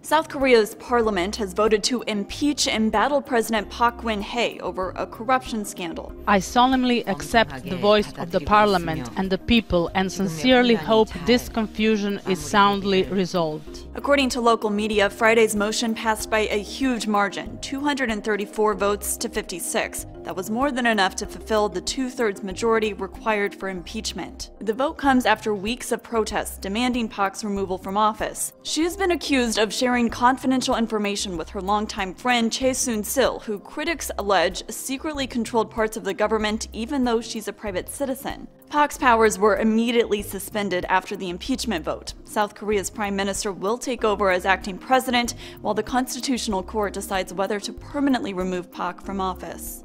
South Korea's parliament has voted to impeach embattled President Park Geun-hye over a corruption scandal. I solemnly accept the voice of the parliament and the people and sincerely hope this confusion is soundly resolved. According to local media, Friday's motion passed by a huge margin, 234 votes to 56. That was more than enough to fulfill the two-thirds majority required for impeachment. The vote comes after weeks of protests demanding Park's removal from office. She has been accused of sharing confidential information with her longtime friend Chae Soon-sil, who critics allege secretly controlled parts of the government even though she's a private citizen. Park's powers were immediately suspended after the impeachment vote. South Korea's prime minister will take over as acting president, while the Constitutional Court decides whether to permanently remove Park from office.